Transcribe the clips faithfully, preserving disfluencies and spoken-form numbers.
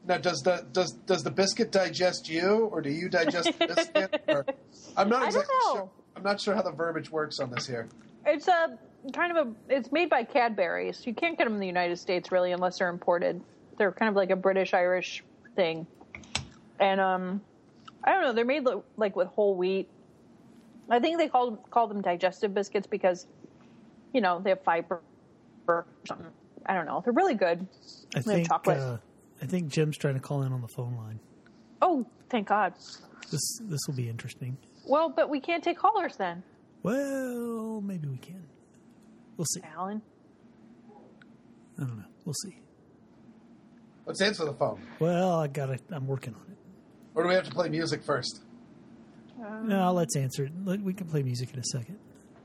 Now, does the does does the biscuit digest you, or do you digest the biscuit? Or, I'm not I don't exactly know. sure. I'm not sure how the verbiage works on this here. It's a kind of a. It's made by Cadbury's. You can't get them in the United States really unless they're imported. They're kind of like a British Irish thing, and um, I don't know. They're made like with whole wheat. I think they call call them digestive biscuits because, you know, they have fiber or something. I don't know. They're really good. I they think have chocolate. uh, I think Jim's trying to call in on the phone line. Oh, thank God. This this will be interesting. Well, but we can't take callers then. Well, maybe we can. We'll see. Alan? I don't know. We'll see. Let's answer the phone. Well, I got it. I'm working on it. Or do we have to play music first? Um, No, let's answer it. Let- We can play music in a second.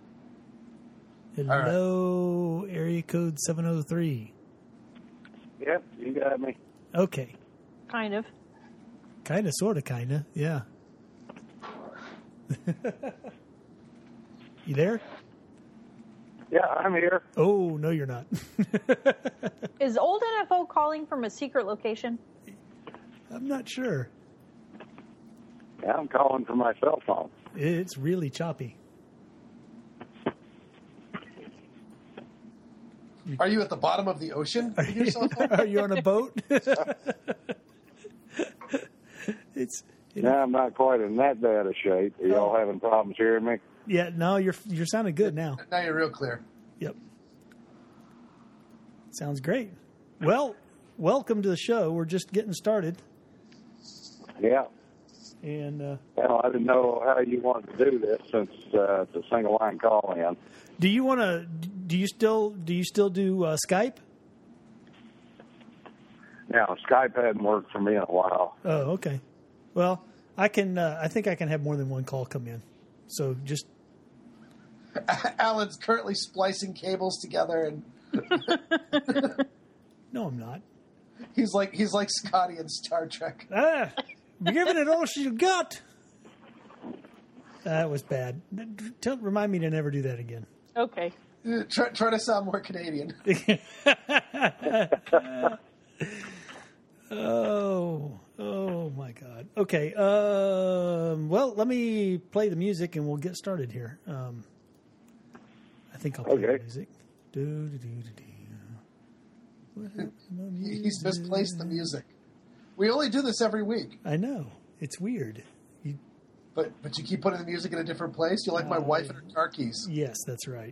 Hello, area code seven oh three. Yep, you got me. Okay. Kind of. Kind of, sort of, kind of. Yeah. You there? Yeah, I'm here. Oh, no, you're not. Is old N F O calling from a secret location? I'm not sure. Yeah, I'm calling from my cell phone. It's really choppy. Are you at the bottom of the ocean with your cell phone? Are you on a boat? it's it, Yeah, I'm not quite in that bad a shape. Are y'all having problems hearing me? yeah. No, you're you're sounding good now. Now you're real clear. Yep. Sounds great. Well, welcome to the show. We're just getting started, Yeah. and uh, Well, I didn't know how you wanted to do this since uh, it's a single line call in. do you want to? Do you still do you still do uh, Skype? Now, Skype hadn't worked for me in a while. Oh, okay. Well, I can. Uh, I think I can have more than one call come in. So just Alan's currently splicing cables together, and no, I'm not. he's like he's like Scotty in Star Trek. Ah, you're giving it all she got. That was bad. Tell, remind me to never do that again. Okay. Try, try to sound more Canadian. Oh, oh my God. Okay. Um, well, let me play the music and we'll get started here. Um, I think I'll play Okay. the music. Do, do, do, do, do. What happened to my music? He's misplaced the music. We only do this every week, I know. It's weird. You, but but you keep putting the music in a different place. You're like my wife and her car keys. yes, that's right.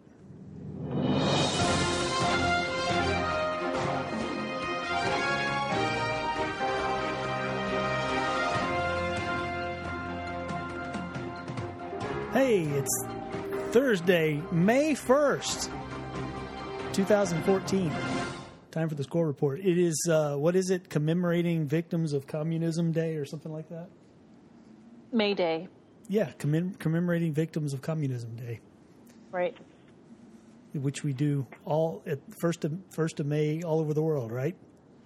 Hey, it's Thursday, May first, twenty fourteen. Time for the score report. It is, uh, what is it, commemorating Victims of Communism Day or something like that? May Day. Yeah, commem- commemorating Victims of Communism Day, Right. which we do all at first of, first of May all over the world, right?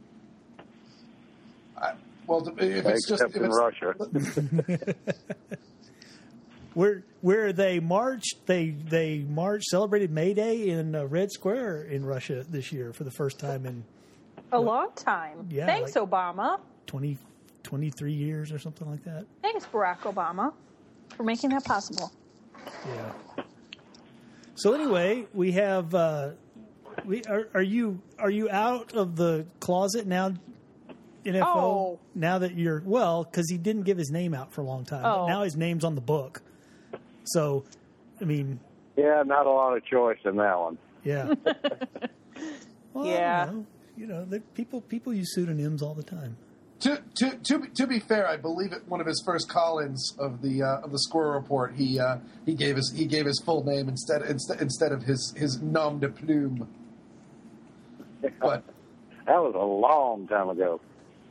I, well, if it's just Except if in it's, Russia. Where where they marched, they they marched, celebrated May Day in uh, Red Square in Russia this year for the first time in A long time. Yeah, Thanks, like- Obama. twenty, twenty-three years or something like that. Thanks, Barack Obama, for making that possible. Yeah. So anyway, we have. Uh, we are, are you are you out of the closet now, N F O? Oh. Now that you're well, because he didn't give his name out for a long time. But Oh. now his name's on the book. So, I mean, Yeah, not a lot of choice in that one. yeah. Well, I Yeah. don't know. You know, they, people people use pseudonyms all the time. to to to be, to be fair, I believe at one of his first call-ins of the uh, of the score report, he uh, he gave his he gave his full name instead instead instead of his his nom de plume. But That was a long time ago.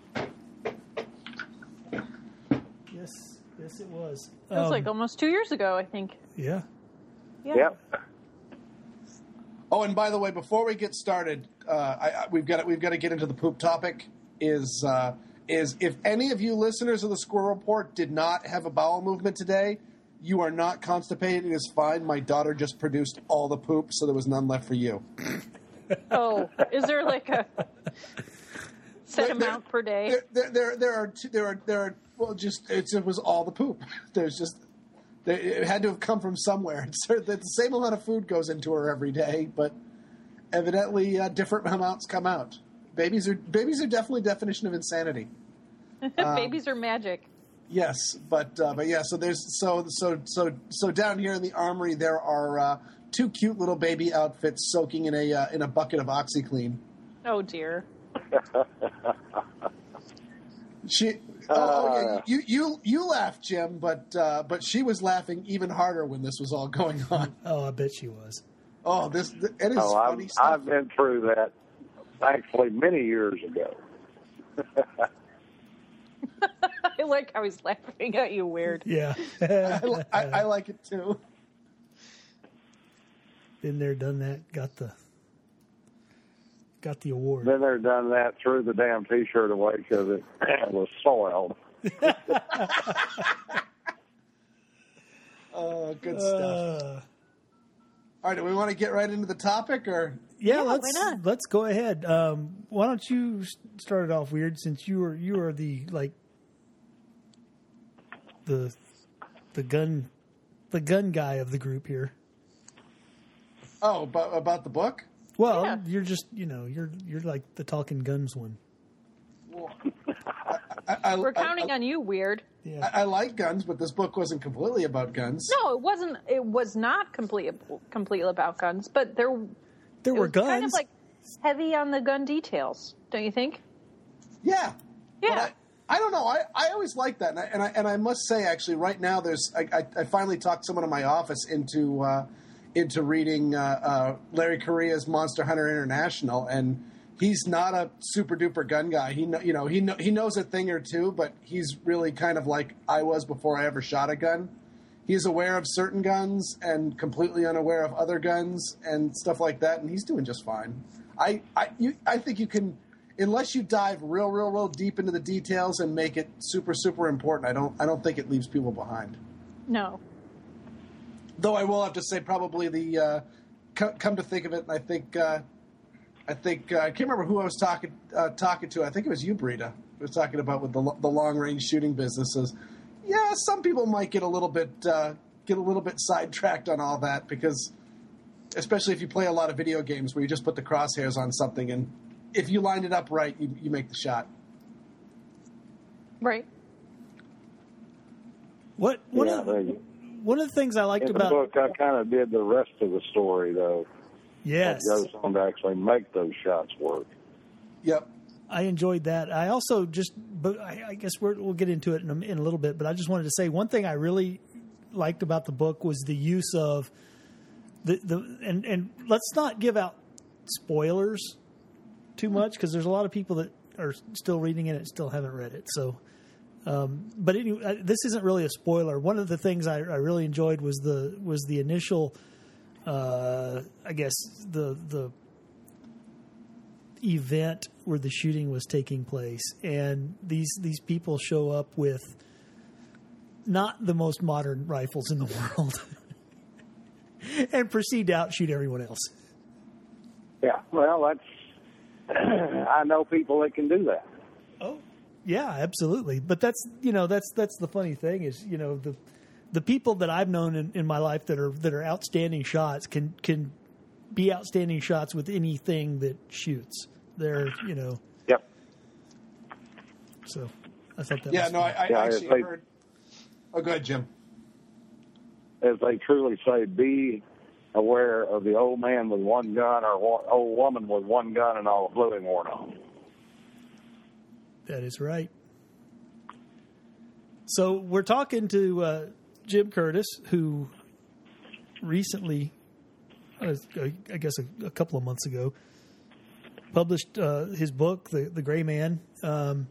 Yes, yes, it was. It was Um, like almost two years ago, I think. yeah. Yeah. Yep. oh, and by the way, before we get started, uh, I, I, we've got we've got to get into the poop topic. Is uh, is if any of you listeners of the score report did not have a bowel movement today, you are not constipated. It is fine. My daughter just produced all the poop, so there was none left for you. Oh, is there like a Set there- amount there- per day. There, there, there, there are two, there are there are well, just it's, it was all the poop. There's just there, it had to have come from somewhere. It's, the same amount of food goes into her every day, but evidently uh, different amounts come out. Babies are babies are definitely definition of insanity. Babies are magic. Yes, but uh, but yeah. So there's so so so so down here in the armory there are uh, two cute little baby outfits soaking in a uh, in a bucket of OxyClean. Oh dear. She oh, oh yeah, you you you laughed, Jim, but uh, but she was laughing even harder when this was all going on. Oh, I bet she was. Oh, this it is Oh, funny I've, stuff. I've been through that, thankfully, many years ago. I like how he's laughing at you weird. Yeah. I, li- I, I like it too. Been there, done that. Got the got the award. Then they're done that, threw the damn T-shirt away because it was soiled. Oh, good stuff. Uh, All right, do we want to get right into the topic, or yeah, Yeah, let's why not? let's go ahead. Um, why don't you s- start it off, Weird, since you were you are the like the the gun the gun guy of the group here. oh, about, about the book? Well, Yeah. you're just you know you're you're like the talking guns one. Well, I, I, We're I- counting I, on you, weird. Yeah. I, I like guns, but this book wasn't completely about guns. No, it wasn't. It was not complete, completely about guns, but there there it were was guns. kind of like heavy on the gun details, don't you think? Yeah. Yeah. But I, I don't know. I, I always like that. And I, and I and I must say, actually, right now, there's I, I, I finally talked someone in my office into uh, into reading uh, uh, Larry Correa's Monster Hunter International, and he's not a super duper gun guy. He kno- you know he kno- he knows a thing or two, but he's really kind of like I was before I ever shot a gun. He's aware of certain guns and completely unaware of other guns and stuff like that, and he's doing just fine. I I you, I think you can. Unless you dive real, real, real deep into the details and make it super, super important, I don't, I don't think it leaves people behind. No. Though I will have to say, probably the uh, co- come to think of it, and I think, uh, I think uh, I can't remember who I was talking uh, talking to. I think it was you, Brita. I was talking about with the the long range shooting businesses. Yeah, some people might get a little bit uh, get a little bit sidetracked on all that because, especially if you play a lot of video games where you just put the crosshairs on something and. If you line it up right, you, you make the shot. Right. What one Yeah, of there the, you- one of the things I liked In the about book, I kind of did the rest of the story, though. yes, That goes on to actually make those shots work. Yep. I enjoyed that. I also just, but I, I guess we're, we'll get into it in a, in a little bit. But I just wanted to say one thing I really liked about the book was the use of the the and and let's not give out spoilers too much because there's a lot of people that are still reading it and still haven't read it. So, um, but anyway, uh, this isn't really a spoiler. One of the things I, I really enjoyed was the was the initial, uh, I guess the the event where the shooting was taking place, and these these people show up with not the most modern rifles in the world, and proceed to outshoot everyone else. Yeah, well, that's. I know people that can do that. Oh, yeah, absolutely. But that's you know that's that's the funny thing is you know the the people that I've known in, in my life that are that are outstanding shots can can be outstanding shots with anything that shoots. They're you know. Yep. So I thought that. Yeah, was no, fun. I, I Yeah, actually if they- heard. Oh, go ahead, Jim. As they truly say, be aware of the old man with one gun or one, old woman with one gun and all the bluing worn off. That is right. So we're talking to uh, Jim Curtis, who recently, uh, I guess a, a couple of months ago, published uh, his book, The The Gray Man. Um,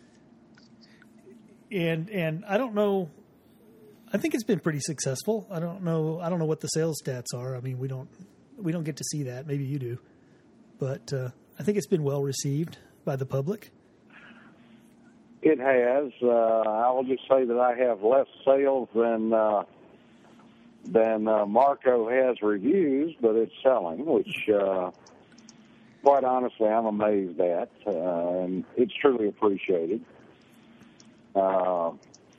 and and I don't know. I think it's been pretty successful. I don't know. I don't know what the sales stats are. I mean, we don't we don't get to see that. Maybe you do, but uh, I think it's been well received by the public. It has. Uh, I will just say that I have less sales than uh, than uh, Marco has reviews, but it's selling, which uh, quite honestly, I'm amazed at, uh, and it's truly appreciated. Uh,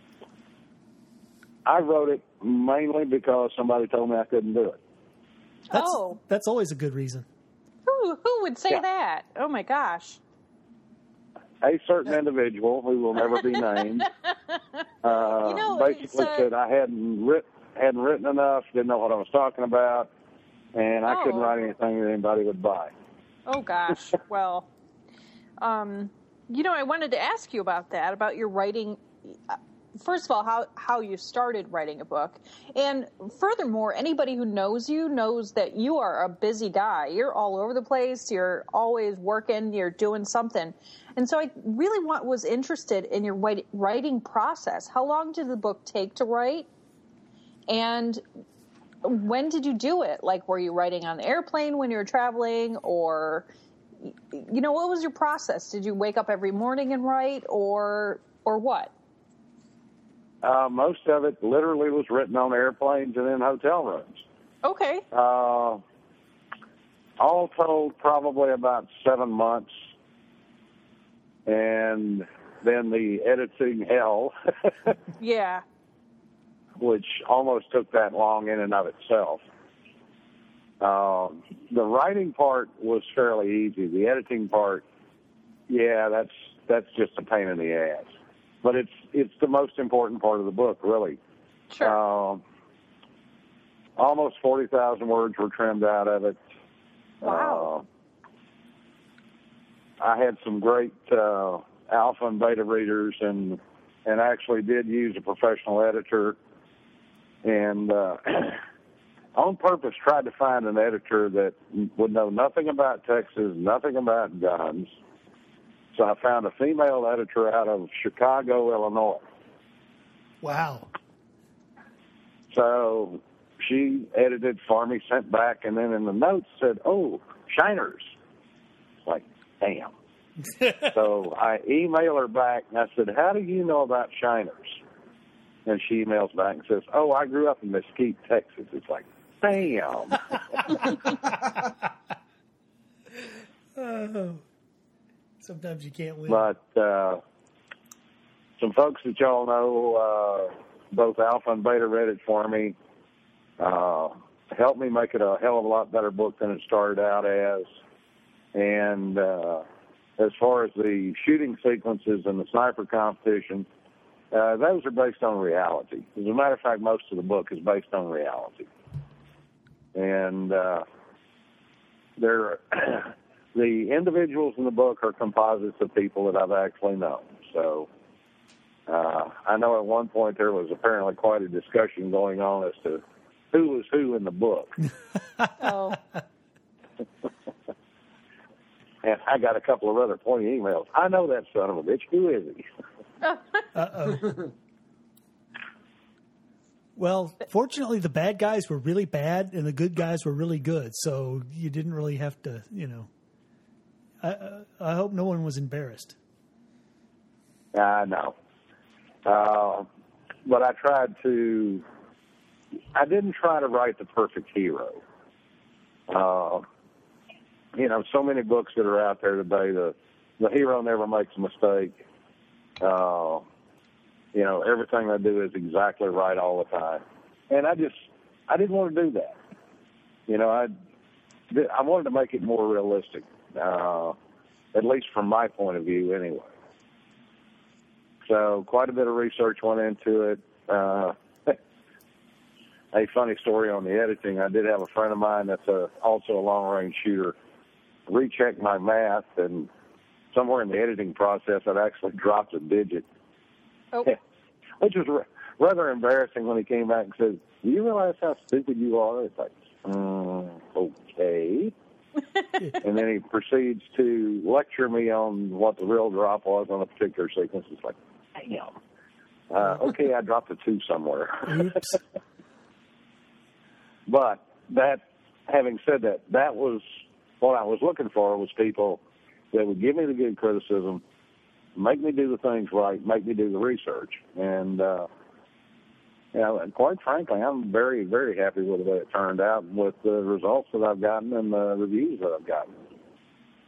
I wrote it mainly because somebody told me I couldn't do it. That's, oh. That's always a good reason. Who, who would say Yeah. that? Oh, my gosh. A certain individual who will never be named uh, You know, basically it's, uh, said I hadn't, writ- hadn't written enough, didn't know what I was talking about, and I Oh. couldn't write anything that anybody would buy. Oh, gosh. Well, um, you know, I wanted to ask you about that, about your writing. First of all, how, how you started writing a book. And furthermore, anybody who knows you knows that you are a busy guy. You're all over the place. You're always working. You're doing something. And so I really want, was interested in your write- writing process. How long did the book take to write? And when did you do it? Like, were you writing on the airplane when you were traveling? Or, you know, what was your process? Did you wake up every morning and write, or or what? Uh, most of it literally was written on airplanes and in hotel rooms. Okay. Uh, all told, probably about seven months. And then the editing hell, Yeah. which almost took that long in and of itself. Um, the writing part was fairly easy. The editing part, yeah, that's that's just a pain in the ass. But it's it's the most important part of the book, really. Sure. Uh, almost forty thousand words were trimmed out of it. Wow. Uh, I had some great uh, alpha and beta readers, and and actually did use a professional editor, and uh, on purpose tried to find an editor that would know nothing about Texas, nothing about guns. So I found a female editor out of Chicago, Illinois. Wow. So she edited for me, sent back, and then in the notes said, "Oh, shiners." It's like, damn. So I email her back, and I said, "How do you know about shiners?" And she emails back and says, "Oh, I grew up in Mesquite, Texas." It's like, damn. Oh. Sometimes you can't win. But uh, some folks that y'all know, uh, both Alpha and Beta read it for me, uh, helped me make it a hell of a lot better book than it started out as. And uh, as far as the shooting sequences and the sniper competition, uh, those are based on reality. As a matter of fact, most of the book is based on reality. And uh, they're... The individuals in the book are composites of people that I've actually known. So uh, I know at one point there was apparently quite a discussion going on as to who was who in the book. Oh. And I got a couple of rather pointy emails. I know that son of a bitch. Who is he? Uh-oh. Well, fortunately, the bad guys were really bad and the good guys were really good. So you didn't really have to, you know. I, I hope no one was embarrassed. I know. Uh, but I tried to, I didn't try to write the perfect hero. Uh, you know, so many books that are out there today, the, the hero never makes a mistake. Uh, you know, everything they do is exactly right all the time. And I just, I didn't want to do that. You know, I, I wanted to make it more realistic. Uh, at least from my point of view, anyway. So quite a bit of research went into it. Uh, a funny story on the editing, I did have a friend of mine that's a, also a long-range shooter recheck my math, and somewhere in the editing process, I'd actually dropped a digit, Oh. which was r- rather embarrassing when he came back and said, "Do you realize how stupid you are?" It's like, mm, okay. And then he proceeds to lecture me on what the real drop was on a particular sequence. It's like, damn. Uh, okay, I dropped a two somewhere. Oops. But that, having said that, that was what I was looking for, was people that would give me the good criticism, make me do the things right, make me do the research. And, uh, you know, and quite frankly, I'm very, very happy with the way it turned out, with the results that I've gotten and the reviews that I've gotten.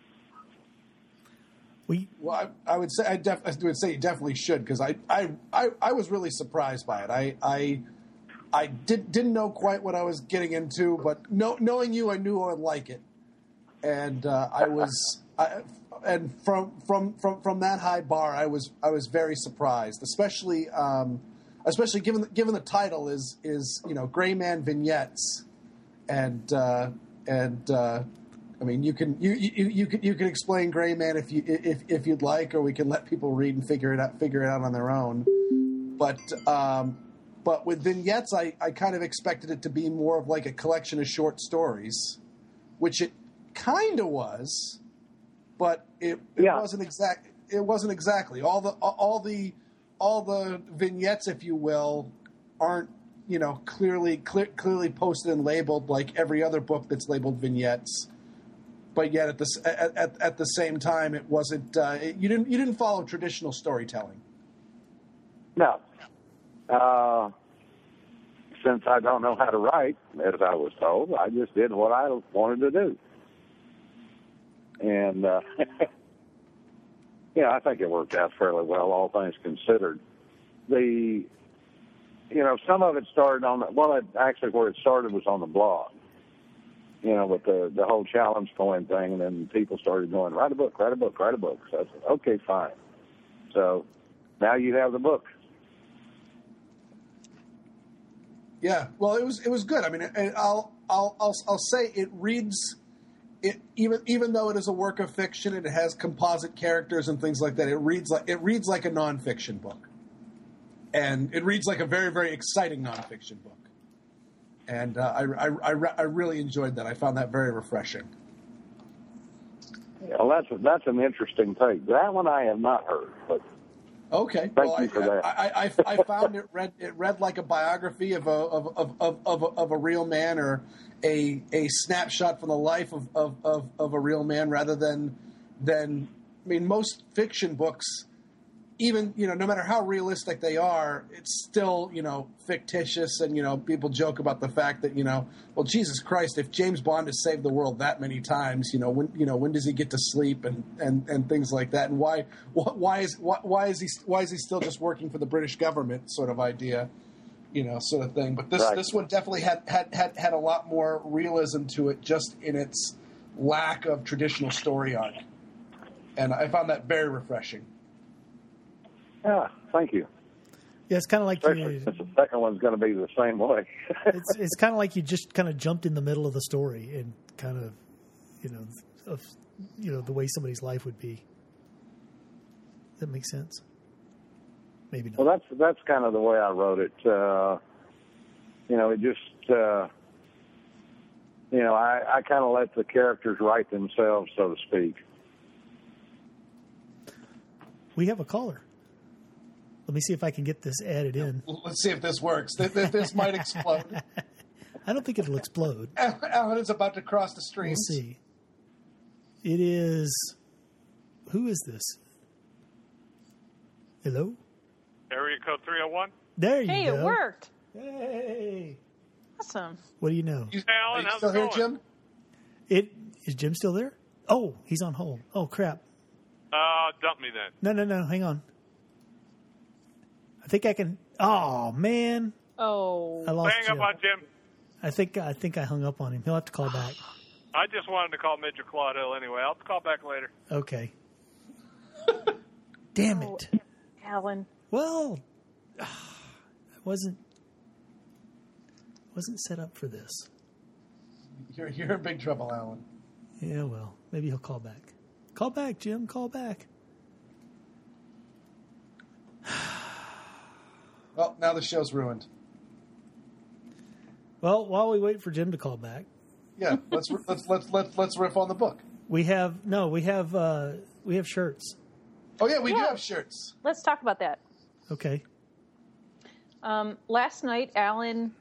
We Well, I, I would say I, def, I would say you definitely should because I, I, I, I was really surprised by it. I I, I did, didn't know quite what I was getting into, but know, knowing you, I knew I would like it, and uh, I was I, and from from from from that high bar, I was I was very surprised, especially um, especially given given the title is is you know Gray Man vignettes, and uh, and. Uh, I mean, you can you you you can you can explain Gray Man if you if if you'd like, or we can let people read and figure it out figure it out on their own. But um, but with vignettes, I, I kind of expected it to be more of like a collection of short stories, which it kind of was, but it, it Yeah. wasn't exact. It wasn't exactly all the all the all the vignettes, if you will, aren't you know clearly clear, clearly posted and labeled like every other book that's labeled vignettes. But yet, at the at, at, at the same time, it wasn't. Uh, it, you didn't you didn't follow traditional storytelling. No. Uh, since I don't know how to write, as I was told, I just did what I wanted to do. And, uh, yeah, I think it worked out fairly well, all things considered. The, you know, some of it started on, the, well, it, actually where it started was on the blog. You know, with the, the whole challenge coin thing, and then people started going, write a book, write a book, write a book. So I said, okay, fine. So now you have the book. Yeah, well, it was it was good. I mean, and I'll I'll I'll I'll say it reads it even even though it is a work of fiction and it has composite characters and things like that. It reads like it reads like a nonfiction book, and it reads like a very very exciting nonfiction book. And uh, I, I, I, I really enjoyed that. I found that very refreshing. Yeah, well, that's that's an interesting take. That one I have not heard, but okay. Thank well, you I, for that. I, I, I, I found it read it read like a biography of a of of, of, of, a, of a real man, or a a snapshot from the life of, of, of, of a real man, rather than than I mean most fiction books. Even, you know, no matter how realistic they are, it's still, you know, fictitious. And, you know, people joke about the fact that, you know, well, Jesus Christ, if James Bond has saved the world that many times, you know, when, you know, when does he get to sleep and, and, and things like that? And why, why is, why, why is he, why is he still just working for the British government sort of idea, you know, sort of thing. But this, Right. this one definitely had, had, had, had a lot more realism to it, just in its lack of traditional story arc. And I found that very refreshing. yeah, thank you. yeah, it's kind of like Especially you, since the second one's going to be the same way. it's it's kind of like you just kind of jumped in the middle of the story and kind of, you know, of you know the way somebody's life would be. Does that make sense? Maybe not. Well, that's that's kind of the way I wrote it. Uh, you know, it just, uh, you know, I, I kind of let the characters write themselves, so to speak. We have a caller. Let me see if I can get this added in. Let's see if this works. This, this, this might explode. I don't think it'll explode. Alan is about to cross the stream. We'll see. It is. Who is this? Hello? Area code three oh one. There you Hey, go. it worked. Hey. Awesome. What do you know? You, Hey, Alan, are you how's still it here, going? Jim? It is Jim still there? Oh, he's on hold. Oh crap. Uh, dump me then. No, no, no. Hang on. I think I can. Oh man, Oh. I lost Hang Jim. up on Jim. I think I think I hung up on him. He'll have to call back. I just wanted to call Major Claude Hill anyway. I'll call back later. Okay. Damn Oh, it. Alan. Well, I wasn't wasn't set up for this. You're, you're in big trouble, Alan. Yeah, well, maybe he'll call back. Call back, Jim. Call back. Well, now the show's ruined. Well, while we wait for Jim to call back, Yeah, let's let's let's let's let's riff on the book. we have no, we have uh, we have shirts. Oh yeah, we do Yeah. have shirts. Let's talk about that. Okay. Um, last night, Alan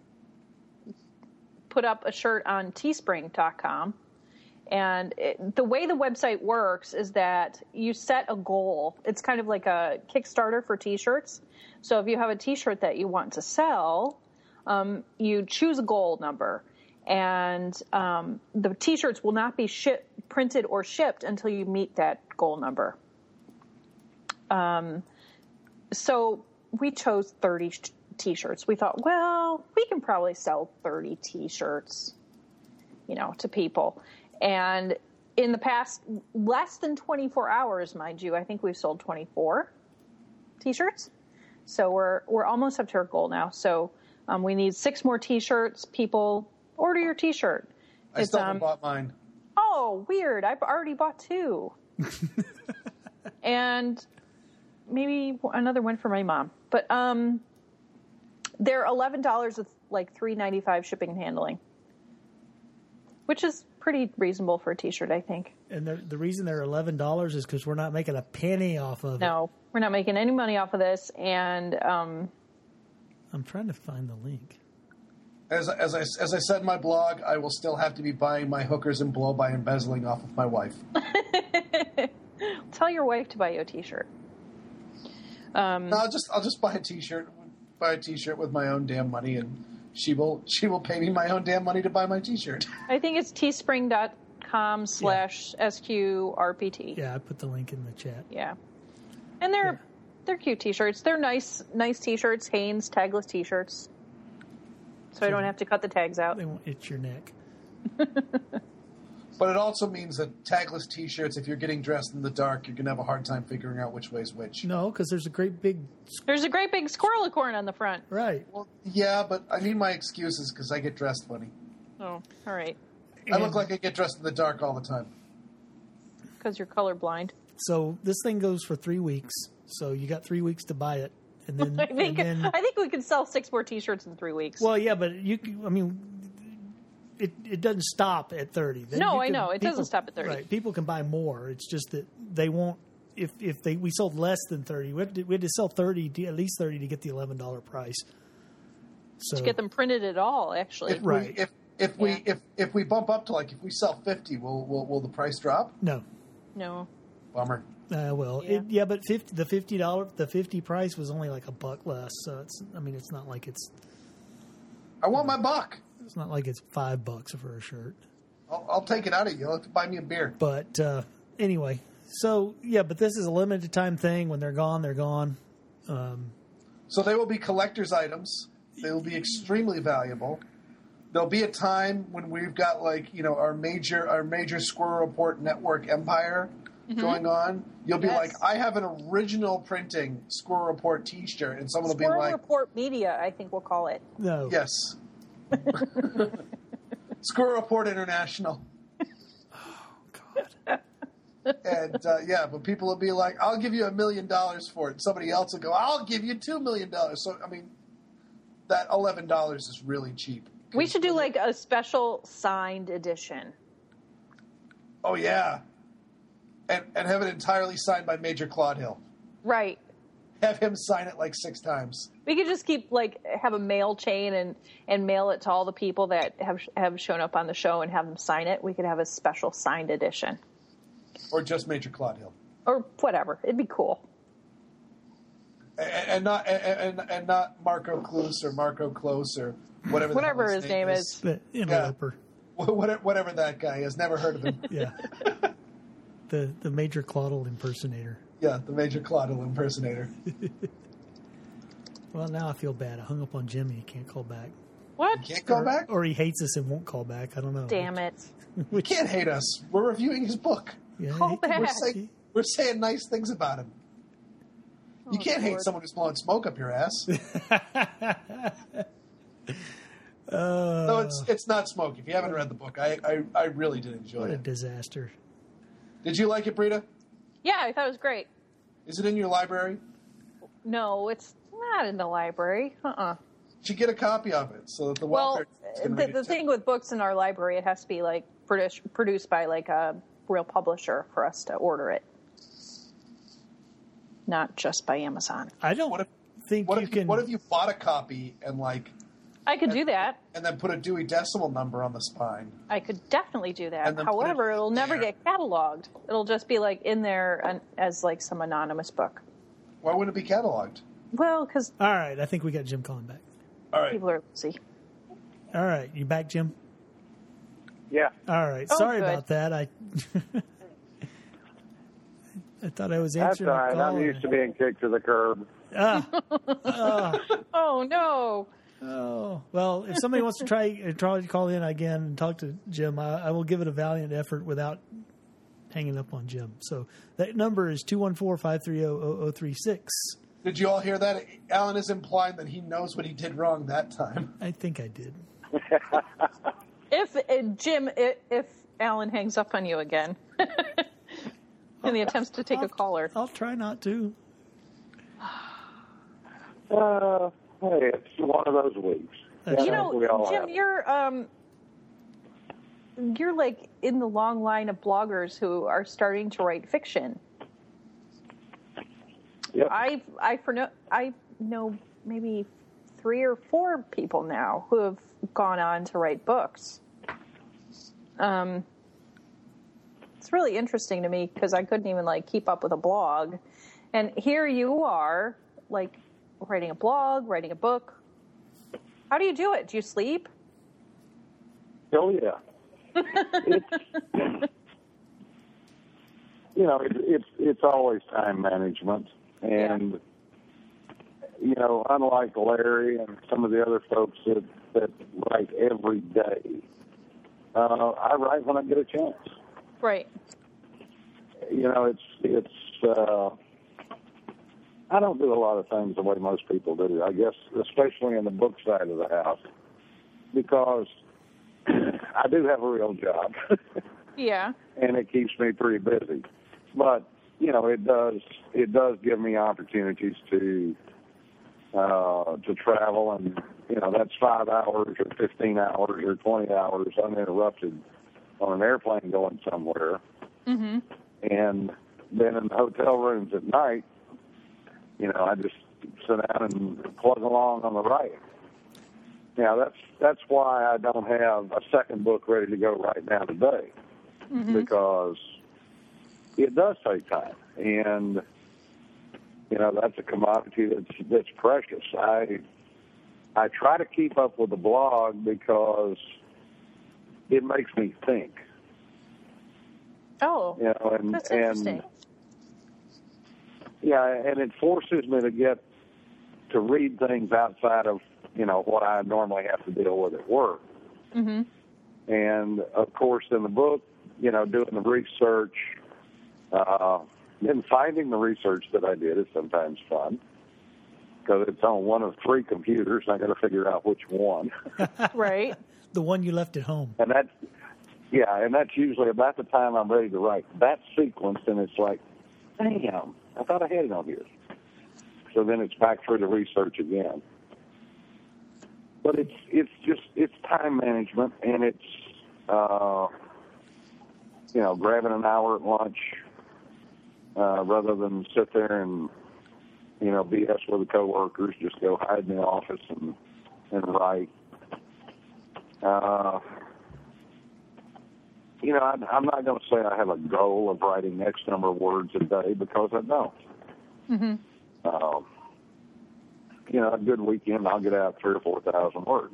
put up a shirt on teespring dot com. And it, the way the website works is that you set a goal. It's kind of like a Kickstarter for T-shirts. So if you have a T-shirt that you want to sell, um, you choose a goal number. And um, the T-shirts will not be shipped printed or shipped until you meet that goal number. Um, so we chose thirty sh- T-shirts. We thought, well, we can probably sell thirty T-shirts, you know, to people. And in the past less than twenty-four hours, mind you, I think we've sold twenty-four T-shirts. So we're we're almost up to our goal now. So um, we need six more T-shirts. People, order your T-shirt. I It's, still haven't um, bought mine. Oh, weird. I've already bought two. And maybe another one for my mom. But um, they're eleven dollars with like three ninety-five shipping and handling, which is pretty reasonable for a T-shirt, I think. And the, the reason they're eleven dollars is because we're not making a penny off of it. No, we're not making any money off of this. And um, I'm trying to find the link. As as I as I said in my blog, I will still have to be buying my hookers and blow by embezzling off of my wife. tell your wife to buy you a T-shirt. Um, no, I'll just I'll just buy a T-shirt, buy a T-shirt with my own damn money, and she will she will pay me my own damn money to buy my T-shirt. I think it's teespring.com slash SQRPT. Yeah, I put the link in the chat. Yeah, and they're Yeah. they're cute T-shirts. They're nice nice T-shirts, Hanes tagless T-shirts. So I don't have to cut the tags out. They won't itch your neck. But it also means that tagless T-shirts, if you're getting dressed in the dark, you're going to have a hard time figuring out which way's which. No, because there's a great big... There's a great big squirrel corn on the front. Right. Well, yeah, but I need my excuses because I get dressed funny. Oh, all right. I look like I get dressed in the dark all the time. Because you're colorblind. So this thing goes for three weeks. So you got three weeks to buy it. And then... I think and then, I think we could sell six more T-shirts in three weeks. well, yeah, but you... can- I mean... It it doesn't stop at thirty. Then No, you I can- know. It doesn't stop at thirty. Right. People can buy more. It's just that they won't. If if they we sold less than thirty, we had to, we had to sell thirty, to, at least thirty, to get the eleven dollar price. So to get them printed at all, actually. If Right. we if if we Yeah. if if we bump up to like if we sell fifty, will will will the price drop? no, No. Bummer. uh, well, Yeah. yeah, it, yeah but fifty, the fifty dollar the fifty price was only like a buck less. So it's I mean it's not like it's I want my buck. it's not like it's five bucks for a shirt. I'll, I'll take it out of you. You'll have to buy me a beer. But uh, anyway, so yeah, but this is a limited time thing. When they're gone, they're gone. Um, So they will be collector's items. They will be extremely valuable. There'll be a time when we've got like you know our major our major Squirrel Report network empire going on. You'll be Yes. like, I have an original printing Squirrel Report T-shirt, and someone will Squirrel be like, Report Media, I think we'll call it. no, yes, Squirrel Report International. God. And uh, yeah, but people will be like, I'll give you a million dollars for it. Somebody else will go, I'll give you two million dollars. So I mean, that eleven dollars is really cheap. We should do like a special signed edition. Oh yeah, and and have it entirely signed by Major Claude Hill. Right. Have him sign it like six times. We could just keep like have a mail chain and, and mail it to all the people that have have shown up on the show and have them sign it. We could have a special signed edition Or just Major Claude Hill. or whatever. It'd be cool. And, and not and, and, and not Marco Klose or Marco Close or whatever the Whatever hell his name is. But interloper. Whatever, whatever that guy is. Never heard of him. Yeah. the the Major Claudel impersonator. Yeah, the Major Claude Hill impersonator. Well, now I feel bad. I hung up on Jimmy. He can't call back. What? Can't go or, back? Or he hates us and won't call back. I don't know. Damn it. You can't hate us. We're reviewing his book. Yeah, Call he- back. We're saying, we're saying nice things about him. You Oh, can't hate Lord. someone who's blowing smoke up your ass. Uh, No, it's it's not smoke. If you haven't read the book, I I, I really did enjoy what a it. disaster. Did you like it, Brita? Yeah, I thought it was great. Is it in your library? No, it's not in the library. Uh-uh. Did you get a copy of it so that the Well, welfare team's gonna the, read it the too? thing with books in our library, it has to be like produced produced by like a real publisher for us to order it, not just by Amazon. I don't What if think what you if you, can. what if you bought a copy and like I could do that. and then put a Dewey Decimal number on the spine? I could definitely do that. And then put it However, it'll never there. get cataloged. It'll just be like in there an- as like some anonymous book. Why wouldn't it be cataloged? Well, because All right, I think we got Jim calling back. All right. people are lazy. All right, you back, Jim? Yeah. All right. Oh, Sorry good. about that. I I thought I was That's answering all a right. call. I'm used to being kicked to the curb. Ah. Oh. Oh no. Oh. Well, if somebody wants to try, uh, try to call in again and talk to Jim, I, I will give it a valiant effort without hanging up on Jim. So that number is two one four, five three zero, zero zero three six. Did you all hear that? Alan is implying that he knows what he did wrong that time. I think I did. If uh, Jim, if, if Alan hangs up on you again, in the attempts to take I'll, a caller. I'll try not to. Uh, hey, it's one of those weeks. That's You right. We know, all Jim, have it. you're um, you're like in the long line of bloggers who are starting to write fiction. Yep. I've I for no, I know maybe three or four people now who have gone on to write books. Um, it's really interesting to me because I couldn't even like keep up with a blog, and here you are, like writing a blog, writing a book. How do you do it? Do you sleep? Oh yeah. it's, you know, it, it's it's always time management, and Yeah. you know, unlike Larry and some of the other folks that that write every day, uh, I write when I get a chance. Right. You know, it's it's. Uh, I don't do a lot of things the way most people do. I guess, especially in the book side of the house, because I do have a real job. Yeah. And it keeps me pretty busy. But, you know, it does it does give me opportunities to uh, to travel, and, you know, that's five hours or fifteen hours or twenty hours uninterrupted on an airplane going somewhere. Mm-hmm. And then in the hotel rooms at night, you know, I just sit down and plug along on the writing. Now, that's that's why I don't have a second book ready to go right now today, Mm-hmm. because it does take time, and you know that's a commodity that's that's precious. I I try to keep up with the blog because it makes me think. Oh, You know, and that's and interesting. yeah, and it forces me to get to read things outside of, you know, what I normally have to deal with at work. Mm-hmm. And, of course, in the book, you know, doing the research, uh, and finding the research that I did is sometimes fun, because it's on one of three computers, and I got to figure out which one. Right. The one you left at home. And that's, yeah, and that's usually about the time I'm ready to write that sequence, and it's like, damn, I thought I had it on here. So then it's back through the research again. But it's it's just it's time management, and it's uh, you know, grabbing an hour at lunch uh, rather than sit there and, you know, B S with the coworkers. Just go hide in the office and and write. Uh, you know, I, I'm not going to say I have a goal of writing X number of words a day, because I don't. Mm-hmm. Um, you know, a good weekend, I'll get out three or four thousand words.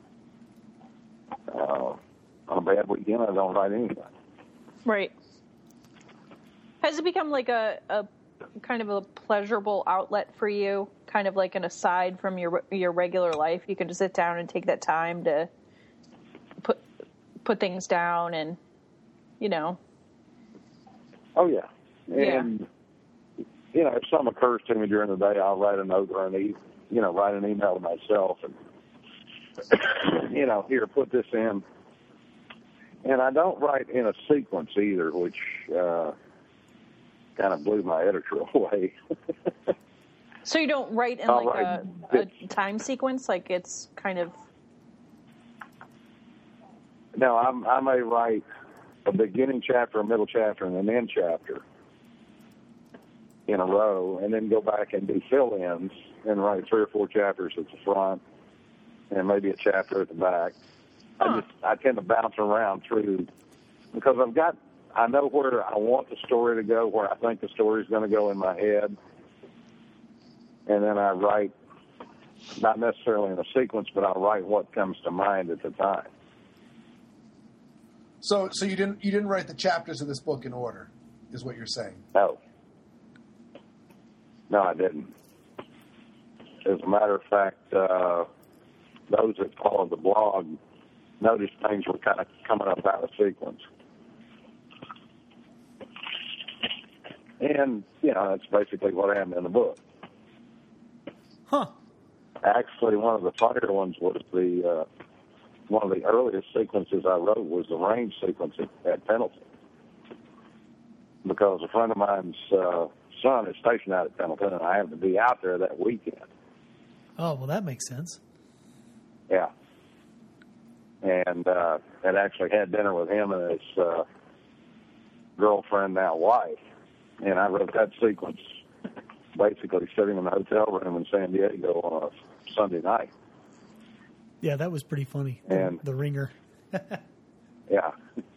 Uh, on a bad weekend, I don't write anything. Right. Has it become like a, a kind of a pleasurable outlet for you? Kind of like an aside from your your regular life? You can just sit down and take that time to put put things down, and you know. Oh yeah, and Yeah. you know, if something occurs to me during the day, I'll write a note or an e- you know, write an email to myself, and you know, here, put this in. And I don't write in a sequence either, which uh, kind of blew my editor away. So you don't write in I'll like write a, a bits. time sequence, like it's kind of. No, I'm, I may write a beginning chapter, a middle chapter, and an end chapter in a row, and then go back and do fill-ins and write three or four chapters at the front and maybe a chapter at the back. Huh. I just I tend to bounce around through, because I've got I know where I want the story to go, where I think the story is going to go in my head, and then I write, not necessarily in a sequence, but I'll write what comes to mind at the time. So, so you didn't you didn't write the chapters of this book in order, is what you're saying? No. No, I didn't. As a matter of fact, uh, those that followed the blog noticed things were kind of coming up out of sequence. And, you know, that's basically what happened in the book. Huh. Actually, one of the funnier ones was the, uh, one of the earliest sequences I wrote was the range sequence at, at Pendleton. Because a friend of mine's uh, son is stationed out at Pendleton, and I happened to be out there that weekend. Oh, well, that makes sense. Yeah. And uh, had actually had dinner with him and his uh, girlfriend, now wife. And I wrote that sequence basically sitting in the hotel room in San Diego on a Sunday night. Yeah, that was pretty funny. And the ringer. Yeah.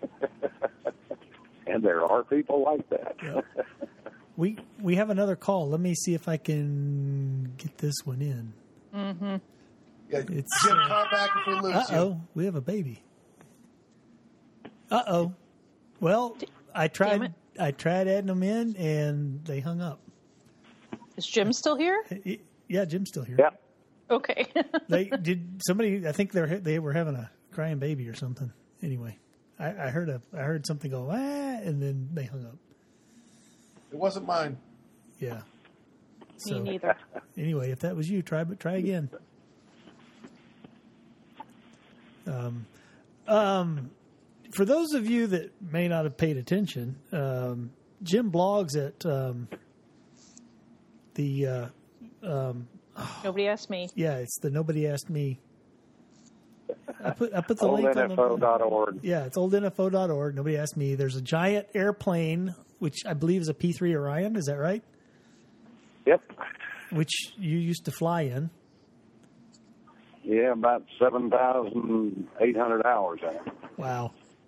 And there are people like that. Yeah. We we have another call. Let me see if I can get this one in. Mm-hmm. Yeah, It's, Jim, uh, call back if we lose Uh-oh, you. we have a baby. Uh-oh. Well, I Damn tried it. I tried adding them in, and they hung up. Is Jim still here? Yeah, Jim's still here. Yeah. Okay. They did somebody. I think they were they were having a crying baby or something. Anyway, I, I heard a I heard something go ah, and then they hung up. It wasn't mine. Yeah. Me neither. Anyway, if that was you, try but try again. Um, um, for those of you that may not have paid attention, um, Jim blogs at um, the uh, um, Nobody asked me. yeah, it's the Nobody Asked Me. I put I put the old link N on F the O dot org. yeah, it's old N F O dot org. Nobody asked me. There's a giant airplane, which I believe is a P three Orion. Is that right? Yep. Which you used to fly in. Yeah, about seven thousand eight hundred hours in it. Wow.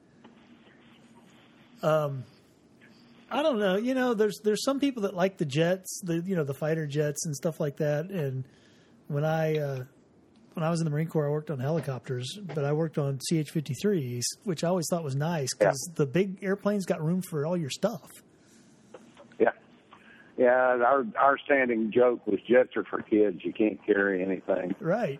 Um, I don't know. You know, there's there's some people that like the jets, the you know the fighter jets and stuff like that. And when I uh, when I was in the Marine Corps, I worked on helicopters, but I worked on C H fifty-threes, which I always thought was nice because Yeah. the big airplanes got room for all your stuff. Yeah. Yeah, our our standing joke was jets are for kids. You can't carry anything. Right.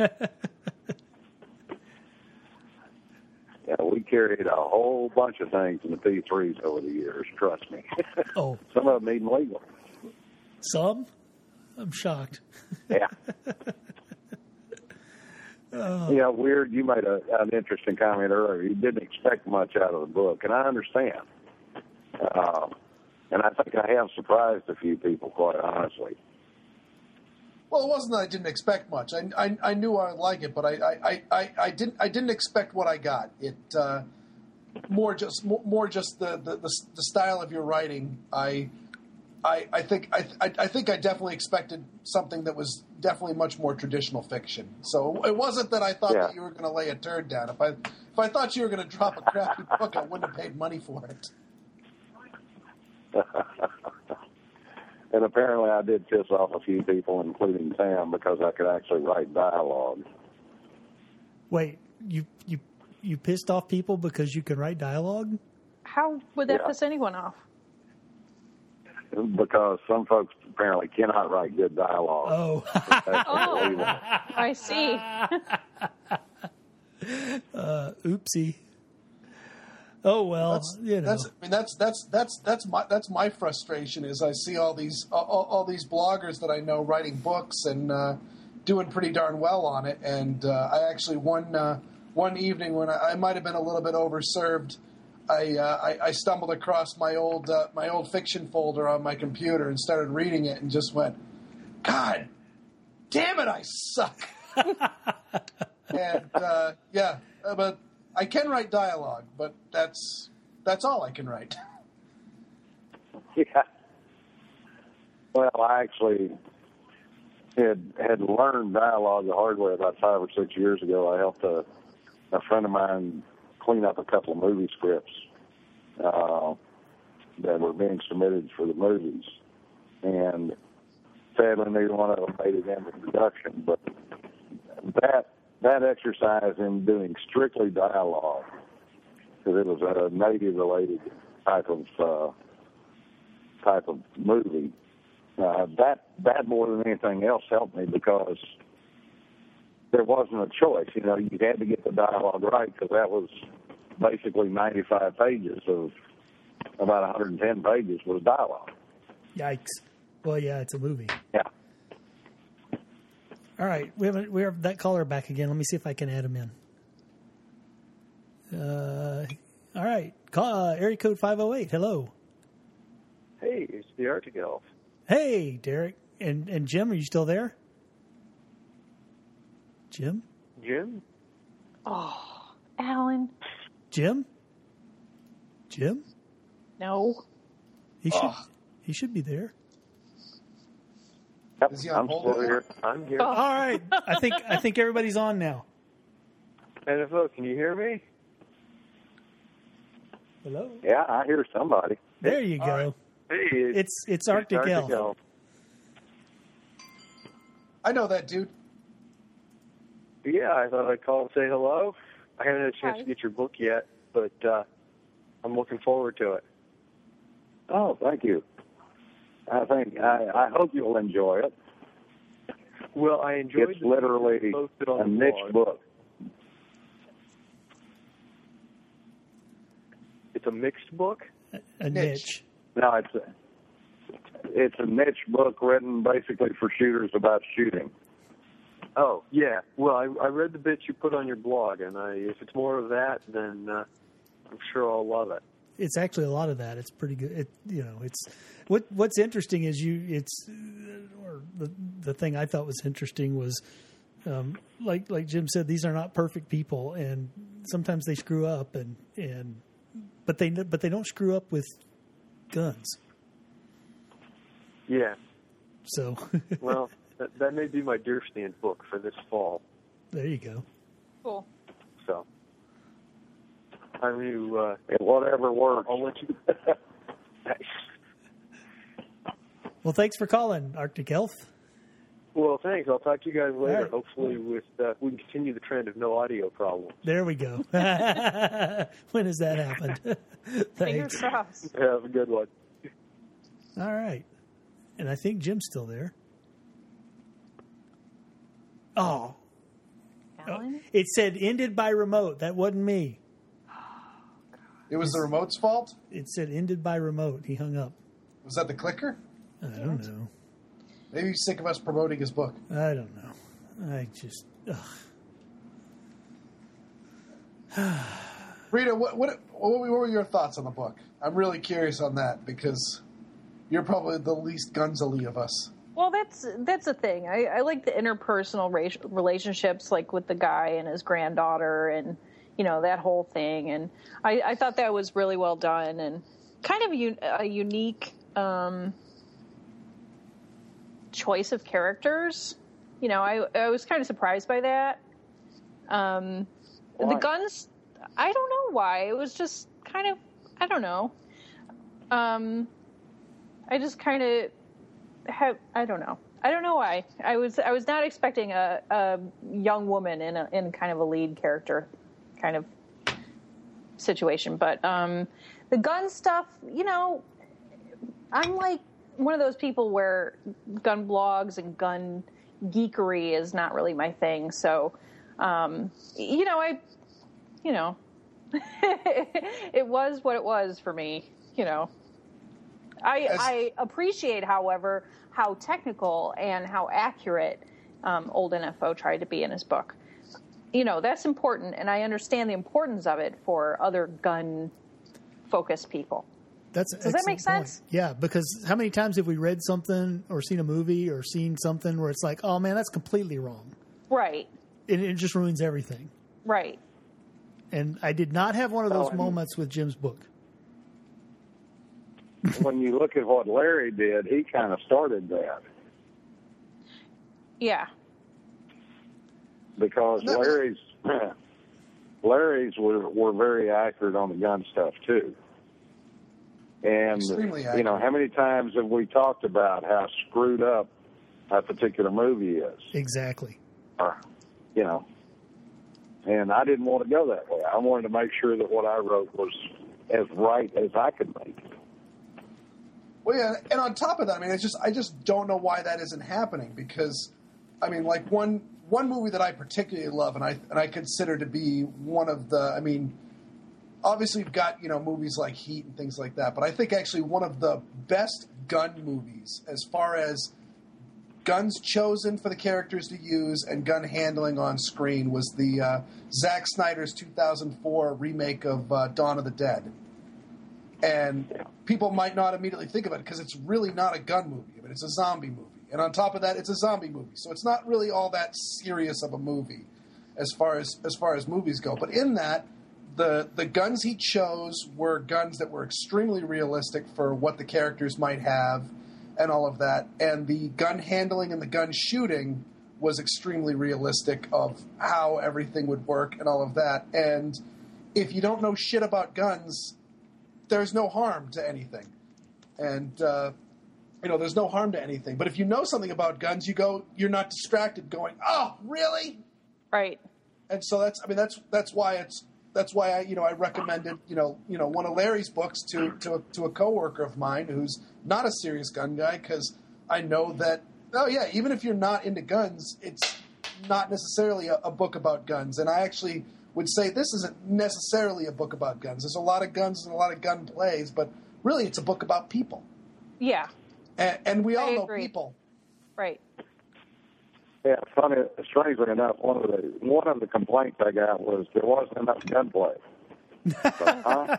Yeah, we carried a whole bunch of things in the P threes over the years, trust me. Oh, Some of them even legal. some? I'm shocked. Yeah. Yeah, weird. You made a, an interesting comment earlier. You didn't expect much out of the book, and I understand. Uh, and I think I have surprised a few people, quite honestly. Well, it wasn't that I didn't expect much. I, I, I knew I would like it, but I, I, I, I didn't I didn't expect what I got. It uh, more just more, more just the, the, the, the style of your writing. I I, I think I, I I think I definitely expected something that was definitely much more traditional fiction. So it wasn't that I thought Yeah. that you were going to lay a turd down. If I if I thought you were going to drop a crappy book, I wouldn't have paid money for it. And apparently I did piss off a few people, including Sam, because I could actually write dialogue. Wait, you you you pissed off people because you can write dialogue? How would that Yeah. piss anyone off? Because some folks apparently cannot write good dialogue. Oh. That's Oh. unbelievable. I see. uh, oopsie. Oh well, That's, you know. that's I mean that's that's that's that's my that's my frustration is I see all these all, all these bloggers that I know writing books and uh, doing pretty darn well on it, and uh, I actually one uh, one evening when I, I might have been a little bit overserved, I uh, I, I stumbled across my old uh, my old fiction folder on my computer and started reading it and just went, God damn it, I suck. And uh, yeah, but. I can write dialogue, but that's that's all I can write. Yeah. Well, I actually had had learned dialogue the hard way about five or six years ago. I helped a, a friend of mine clean up a couple of movie scripts uh, that were being submitted for the movies, and sadly, neither one of them made it into production. But that. That exercise in doing strictly dialogue because it was a Navy-related type of uh, type of movie. Uh, that that more than anything else helped me because there wasn't a choice. You know, you had to get the dialogue right because that was basically ninety-five pages of about one hundred ten pages was dialogue. Yikes! Well, yeah, it's a movie. Yeah. All right, we have a, we have that caller back again. Let me see if I can add him in. Uh, all right, call, uh, area code five oh eight. Hello. Hey, it's the Arctic Elf. Hey, Derek and and Jim, are you still there? Jim? Jim? Oh, Alan. Jim? Jim? No. He should Oh. he should be there. Yep, Is he on I'm hold? still here. I'm here. Oh. All right. I think I think everybody's on now. N F O, can you hear me? Hello? Yeah, I hear somebody. There you go. right. Hey, It's it's Arctic, Arctic Elf. Elf. I know that dude. Yeah, I thought I'd call and say hello. I haven't had a chance Hi. to get your book yet, but uh, I'm looking forward to it. Oh, thank you. I think I, I hope you'll enjoy it. Well, I enjoyed It's the literally pictures posted on a the niche blog. book. It's a mixed book? A Niche. niche. No, it's a, it's a niche book written basically for shooters about shooting. Oh, yeah. Well, I, I read the bits you put on your blog, and I, if it's more of that, then uh, I'm sure I'll love it. It's actually a lot of that. It's pretty good. It you know, it's what what's interesting is you it's uh, or the the thing I thought was interesting was um, like like Jim said, these are not perfect people, and sometimes they screw up, and and but they but they don't screw up with guns. Yeah. So Well, that, that may be my deer stand book for this fall. there you go. Cool. So, I mean, uh, Whatever works. I'll let you. Well, thanks for calling, Arctic Elf. Well, thanks. I'll talk to you guys later. All right. Hopefully, with uh, we can continue the trend of no audio problems. There we go. When has that happened? Fingers Thanks. crossed. Have a good one. All right. And I think Jim's still there. Oh, Alan? it said ended by remote. That wasn't me. It was the remote's fault? It said ended by remote. He hung up. Was that the clicker? I don't know. Maybe he's sick of us promoting his book. I don't know. I just. Ugh. Rita, what, what what were your thoughts on the book? I'm really curious on that because you're probably the least gunzily of us. Well, that's that's the thing. I, I like the interpersonal racial relationships, like with the guy and his granddaughter, and you know that whole thing. And I, I thought that was really well done and kind of a, a unique um, choice of characters. You know, I I was kind of surprised by that. Um, the guns, I don't know why. It was just kind of, I don't know. Um, I just kind of. Have, I don't know. I don't know why. I was I was not expecting a, a young woman in a, in kind of a lead character kind of situation. But um, the gun stuff, you know, I'm like one of those people where gun blogs and gun geekery is not really my thing. So, um, you know, I, you know, it was what it was for me. You know. I, As- I appreciate, however, how technical and how accurate um, old N F O tried to be in his book. You know, that's important, and I understand the importance of it for other gun-focused people. That's Does that make sense? Point. Yeah, because how many times have we read something or seen a movie or seen something where it's like, oh man, that's completely wrong. Right, It, it just ruins everything. right. And I did not have one of those Oh, and- moments with Jim's book. When you look at what Larry did, he kind of started that Yeah, because No. Larry's Larry's were were very accurate on the gun stuff too. And Extremely you know, accurate. how many times have we talked about how screwed up a particular movie is? Exactly. Or, you know, And I didn't want to go that way. I wanted to make sure that what I wrote was as right as I could make it. Well, yeah, and on top of that, I mean, it's just I just don't know why that isn't happening because, I mean, like one one movie that I particularly love and I and I consider to be one of the, I mean, obviously you've got, you know, movies like Heat and things like that, but I think actually one of the best gun movies as far as guns chosen for the characters to use and gun handling on screen was the uh, Zack Snyder's two thousand four remake of uh, Dawn of the Dead. And people might not immediately think of it because it's really not a gun movie. I mean, it's a zombie movie. And on top of that, it's a zombie movie. So it's not really all that serious of a movie as far as as far as movies go. But in that, the the guns he chose were guns that were extremely realistic for what the characters might have and all of that. And the gun handling and the gun shooting was extremely realistic of how everything would work and all of that. And if you don't know shit about guns, there's no harm to anything. And, uh, you know, there's no harm to anything. But if you know something about guns, you go, you're not distracted going, oh, really? Right. And so that's, I mean, that's, that's why it's, that's why I, you know, I recommended, you know, you know, one of Larry's books to, to, a, to a coworker of mine who's not a serious gun guy. Cause I know that, oh yeah, even if you're not into guns, it's not necessarily a, a book about guns. And I actually would say this isn't necessarily a book about guns. There's a lot of guns and a lot of gun plays, but really it's a book about people. Yeah. And, and we all I know agree. people. Right. Yeah, funny. Strangely enough, one of the one of the complaints I got was there wasn't enough gunplay. So, huh?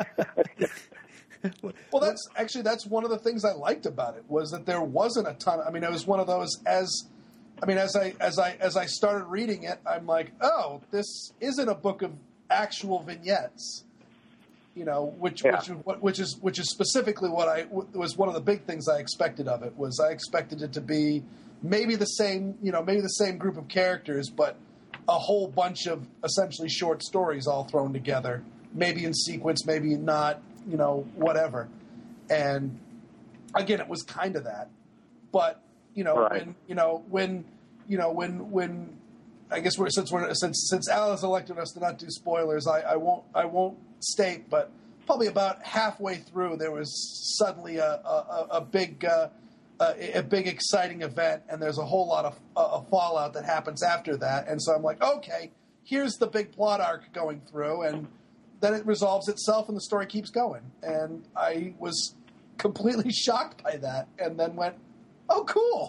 Well, that's actually that's one of the things I liked about it was that there wasn't a ton. I mean, it was one of those as, I mean, as I as I as I started reading it, I'm like, oh, this isn't a book of actual vignettes. You know, which Yeah. which which is which is specifically what I was one of the big things I expected of it was I expected it to be maybe the same, you know, maybe the same group of characters, but a whole bunch of essentially short stories all thrown together, maybe in sequence, maybe not, you know, whatever. And again, it was kind of that, but you know, Right. when you know when you know when when I guess we're since we're since since Al has elected us to not do spoilers, I, I won't I won't state, but probably about halfway through there was suddenly a a, a big uh, a, a big exciting event, and there's a whole lot of uh, fallout that happens after that, and so I'm like, okay, here's the big plot arc going through, and then it resolves itself, and the story keeps going, and I was completely shocked by that, and then went, oh, cool.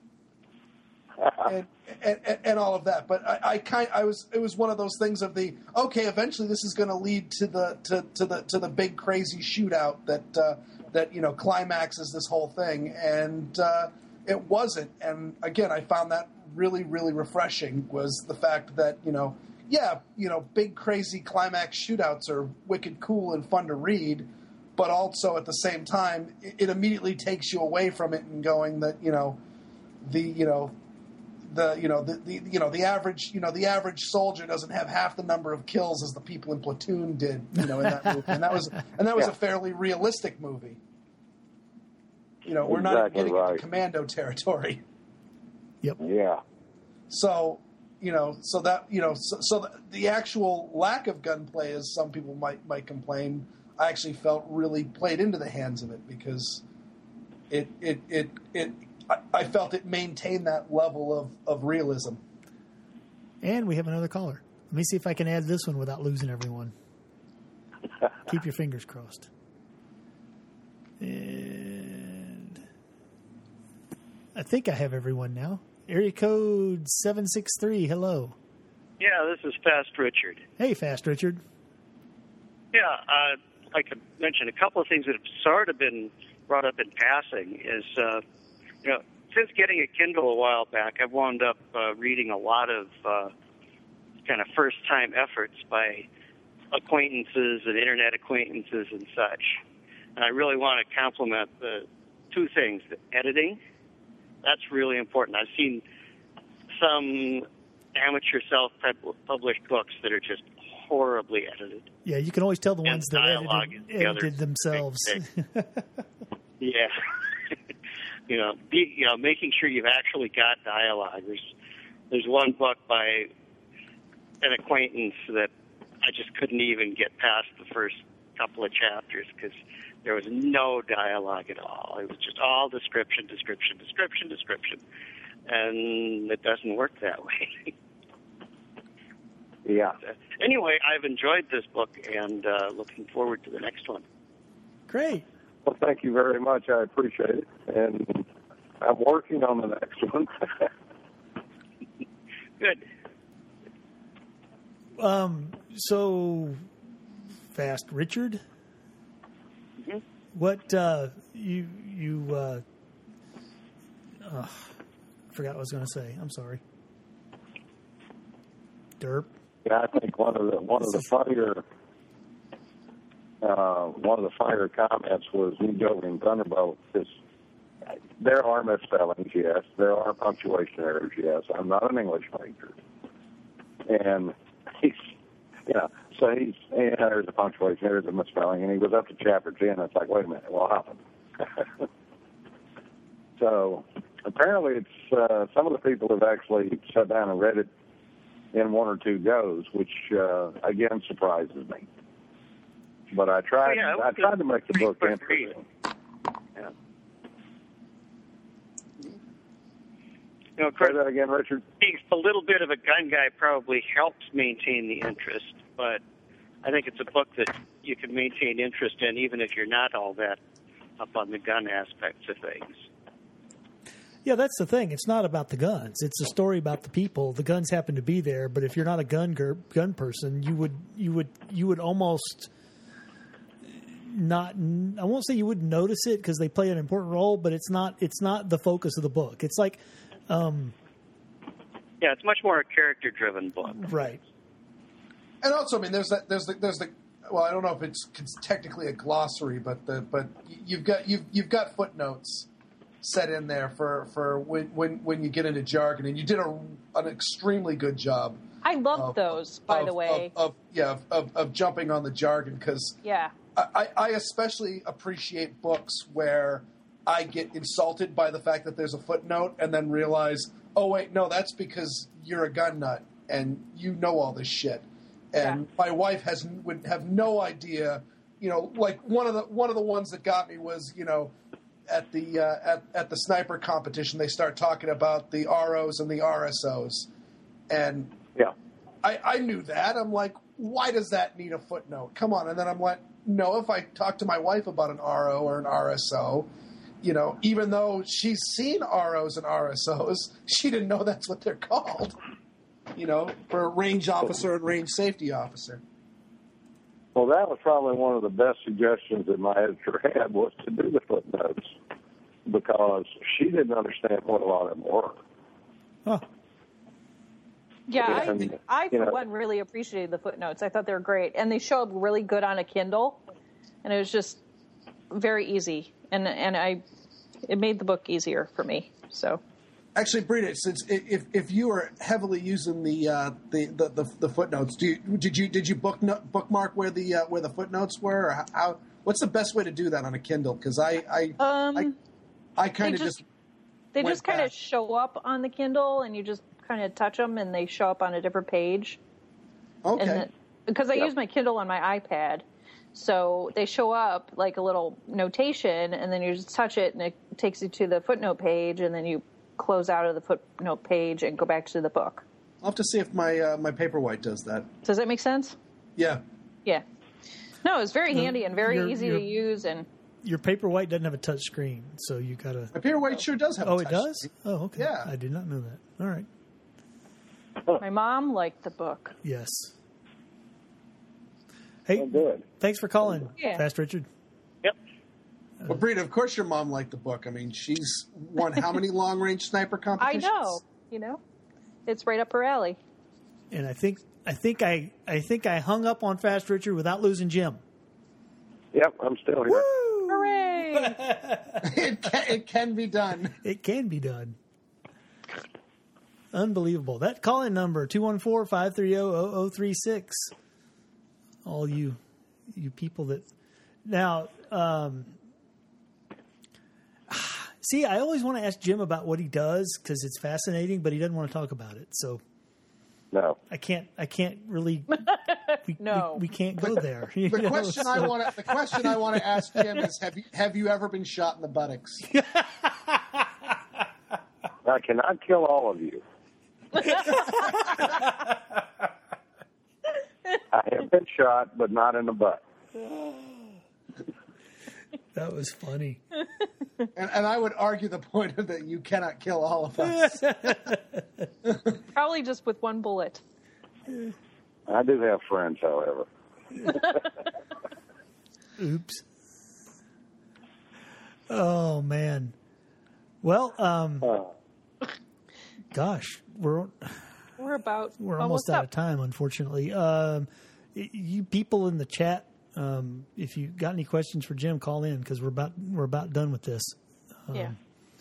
and, and and all of that, but I, I kind I was it was one of those things of the okay. Eventually, this is going to lead to the to, to the to the big crazy shootout that uh, that you know climaxes this whole thing, and uh, it wasn't. And again, I found that really really refreshing was the fact that you know yeah you know big crazy climax shootouts are wicked cool and fun to read, but also at the same time it, it immediately takes you away from it and going that you know the you know. The you know the, the you know the average you know the average soldier doesn't have half the number of kills as the people in Platoon did you know in that movie, and that was and that was Yeah. a fairly realistic movie. You know, we're not Exactly getting right. into commando territory. Yep. Yeah. So you know, so that you know, so, so the, the actual lack of gunplay, as some people might might complain, I actually felt really played into the hands of it because it it it it. I felt it maintained that level of, of realism. And we have another caller. Let me see if I can add this one without losing everyone. Keep your fingers crossed. And I think I have everyone now. Area code seven six three. Hello. Yeah, this is Fast Richard. Hey, Fast Richard. Yeah, uh, I'd like to mention a couple of things that have sort of been brought up in passing is, uh, you know, since getting a Kindle a while back, I've wound up uh, reading a lot of uh, kind of first-time efforts by acquaintances and internet acquaintances and such. And I really want to compliment the two things. The editing, that's really important. I've seen some amateur self-published books that are just horribly edited. Yeah, you can always tell the And ones that dialogue edited, is the other edited themselves. big Yeah. You know, be, you know, making sure you've actually got dialogue. There's, there's one book by an acquaintance that I just couldn't even get past the first couple of chapters because there was no dialogue at all. It was just all description, description, description, description. And it doesn't work that way. Yeah. Anyway, I've enjoyed this book and uh, looking forward to the next one. Great. Well, thank you very much. I appreciate it. And I'm working on the next one. Good. Um, so, Fast Richard, Mm-hmm. what, uh, you, you, uh, uh, I forgot what I was going to say. I'm sorry. Derp. Yeah, I think one of the one of the funnier uh, one of the funnier comments was me joking Thunderbolt. Because there are misspellings, yes. There are punctuation errors, yes. I'm not an English major, and he's you know so he's yeah, there's a punctuation error, there's a misspelling, and he was up to chapter ten. It's like, wait a minute, what happened? So apparently, it's uh, some of the people have actually sat down and read it in one or two goes, which uh, again surprises me. But I tried. Oh, yeah, I tried to make the book read. interesting. Yeah. You know, of Say course, that again, Richard. being a little bit of a gun guy probably helps maintain the interest, but I think it's a book that you can maintain interest in even if you're not all that up on the gun aspects of things. Yeah, that's the thing. It's not about the guns. It's a story about the people. The guns happen to be there, but if you're not a gun gur- gun person, you would you would you would almost not. I won't say you wouldn't notice it because they play an important role, but it's not it's not the focus of the book. It's like, um, yeah, it's much more a character-driven book, right? And also, I mean, there's that, there's the, there's the, well, I don't know if it's technically a glossary, but the, but you've got you've you've got footnotes set in there for, for when, when when you get into jargon, and you did a, an extremely good job. I loved of, those, by of, the way. Of, of yeah, of, of, of jumping on the jargon because yeah, I, I especially appreciate books where I get insulted by the fact that there's a footnote, and then realize, oh wait, no, that's because you're a gun nut and you know all this shit. And yeah. my wife has would have no idea. You know, like one of the one of the ones that got me was, you know, at the uh, at at the sniper competition, they start talking about the R Os and the R S Os, and Yeah. I, I knew that. I'm like, why does that need a footnote? Come on. And then I'm like, no, if I talk to my wife about an R O or an R S O, you know, even though she's seen R Os and R S Os, she didn't know that's what they're called. You know, for a range officer and range safety officer. Well, that was probably one of the best suggestions that my editor had, was to do the footnotes, because she didn't understand what a lot of them were. Huh. Yeah, And, I, I for you know, one, really appreciated the footnotes. I thought they were great. And they show up really good on a Kindle. And it was just very easy. And and I, it made the book easier for me. So, Actually, Brita, since if if you are heavily using the uh, the, the, the the footnotes, do you, did you did you book bookmark where the uh, where the footnotes were? Or how? What's the best way to do that on a Kindle? Because I I, um, I I kind of just, just they went just kind of back. show up on the Kindle, and you just kind of touch them, and they show up on a different page. okay. And then, because I Yep. use my Kindle on my iPad, so they show up like a little notation, and then you just touch it, and it takes you to the footnote page, and then you close out of the footnote page and go back to the book. I'll have to see if my uh, my Paperwhite does that. Does that make sense? Yeah. Yeah. No, it's very No, handy and very you're- easy you're- to use, and Your Paperwhite doesn't have a touch screen, so you gotta. My Paperwhite sure does have. Oh, a it touch does. screen. Oh, okay. Yeah. I did not know that. All right. my mom liked the book. Yes. Hey, Oh, good. thanks for calling, Yeah. Fast Richard. Yep. Well, Brita, of course your mom liked the book. I mean, she's won how many long range sniper I competitions? know, you know, it's right up her alley. And I think I think I I think I hung up on Fast Richard without losing Jim. Yep, I'm still here. Woo! Hooray! it, can, it can be done. It can be done. Unbelievable. That call-in number, two one four, five three zero, zero zero three six. All you you people that... Now, um, see, I always want to ask Jim about what he does because it's fascinating, but he doesn't want to talk about it. So No. I can't. I can't really. We, No. we, we can't go there. you The know, question I so- want to the question I want to ask Jim is: Have you have you ever been shot in the buttocks? I cannot kill all of you. I have been shot, but not in the butt. That was funny. And, and I would argue the point of that you cannot kill all of us. Probably just with one bullet. I do have friends, however. Oops. Oh man. Well, um, Uh, gosh, we're We're about we're almost, out up. of time, unfortunately. Um, y- you people in the chat, um, if you got any questions for Jim, call in because we're about we're about done with this. Um, Yeah.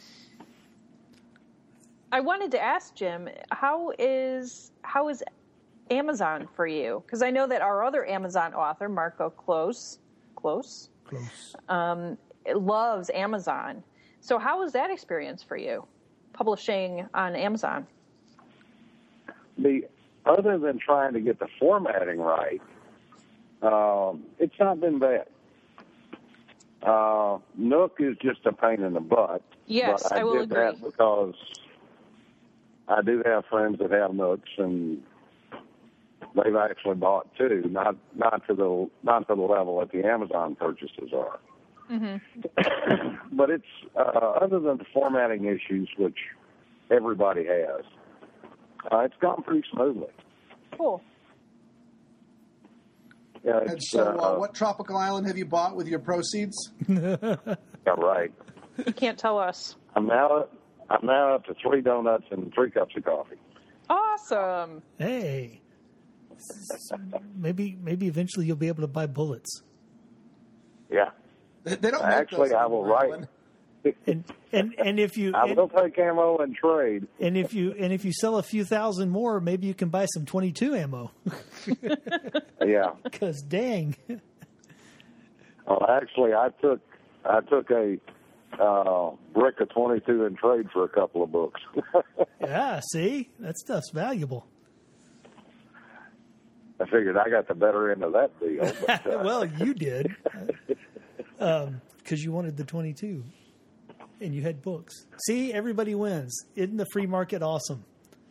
I wanted to ask Jim, how is how is Amazon for you? Because I know that our other Amazon author, Marco Close, Close, Close. um, loves Amazon. So how was that experience for you, publishing on Amazon? the other than trying to get the formatting right, um, it's not been bad. Uh, Nook is just a pain in the butt. Yes, but I, I will did agree. that because I do have friends that have Nooks, and they've actually bought two, not not to the not to the level that the Amazon purchases are. Mm-hmm. But it's uh, other than the formatting issues, which everybody has, uh, it's gone pretty smoothly. Cool. Yeah, And it's, so, uh, uh, what tropical island have you bought with your proceeds? yeah, right. You can't tell us. I'm now I'm now up to three donuts and three cups of coffee. Awesome. Hey, maybe maybe eventually you'll be able to buy bullets. Yeah, They, they don't make actually, those I will anymore, write. Alan. And and and if you I and, will take ammo and trade. and if you and if you sell a few thousand more, maybe you can buy some twenty-two ammo. Yeah. Because dang, Well, actually, I took I took a uh, brick of twenty-two in trade for a couple of books. yeah. See, that stuff's valuable. I figured I got the better end of that deal. But, uh, Well, you did, because um, you wanted the twenty-two, and you had books. See, everybody wins. Isn't the free market awesome?